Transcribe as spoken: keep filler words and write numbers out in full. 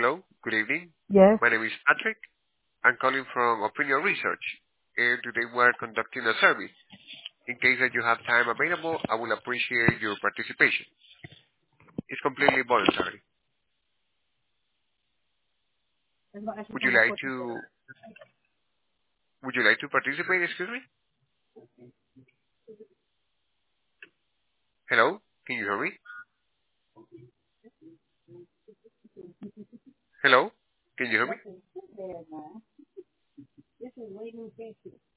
Hello, good evening. Yes. My name is Patrick. I'm calling from Opinion Research, and today we're conducting a survey. In case that you have time available, I will appreciate your participation. It's completely voluntary. Would you like to Would you like to participate? Excuse me. Hello, can you hear me? Hello, can you hear me?